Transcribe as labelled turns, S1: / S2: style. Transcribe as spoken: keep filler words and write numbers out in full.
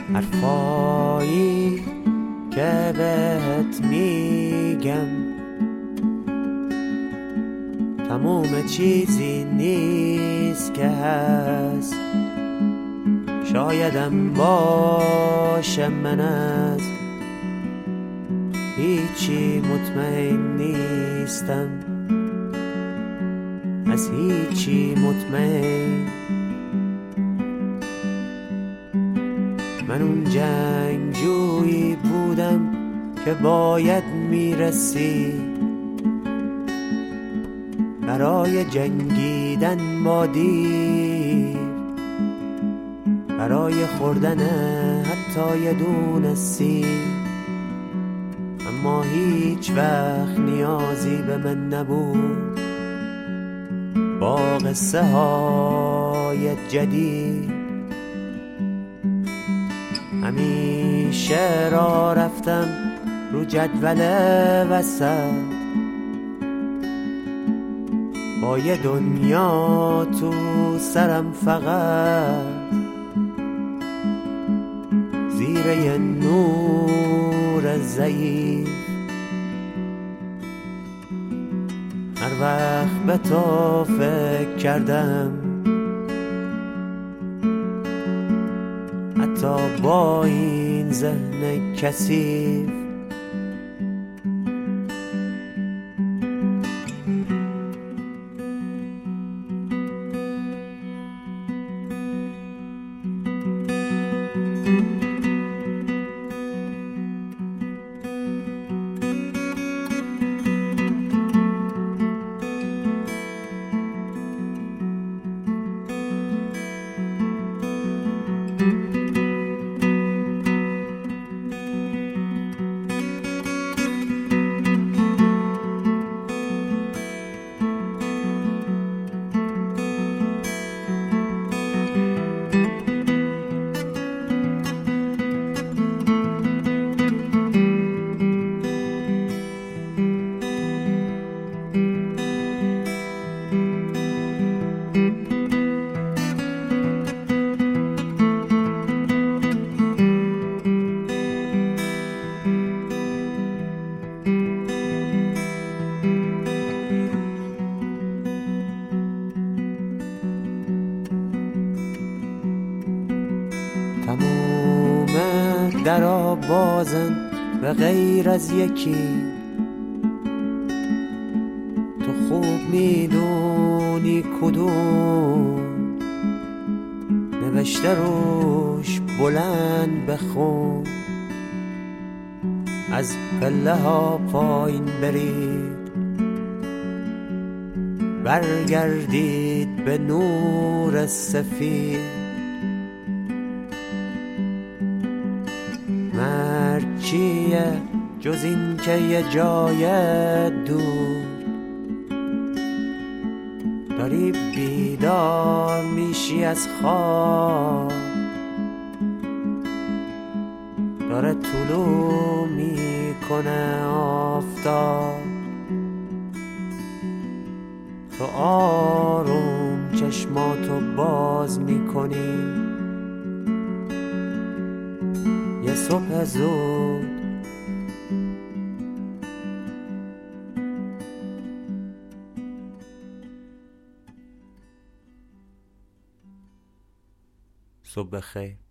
S1: حرفایی که بهت میگم تموم چیزی نیست که هست، شایدم باشه من از هیچی مطمئن نیستم، از هیچی مطمئن. من اون جنگجویی بودم که باید میرسی برای جنگیدن با دیر، برای خوردن حتی یه دونه سیر. اما هیچ وقت نیازی به من نبود با قصه های جدید. همیشه را رفتم رو جدول وسط با یه دنیا تو سرم فقط، زیر یه نور ضعیف. هر وقت به تو فکر کردم حتی با این ذهن کثیف، تموم درا بازن به غیر از یکی. تو خوب میدونی کدوم، نوشته روش بلند بخون. از پله ها پایین برید، برگردید به نور سفید. مرگ چیه جز این که یه جای دور داری بیدار میشی از خواب، داره طلوع میکنه آفتاب. تو آروم چشماتو باز میکنی، یه صبح زود صبح بخیر.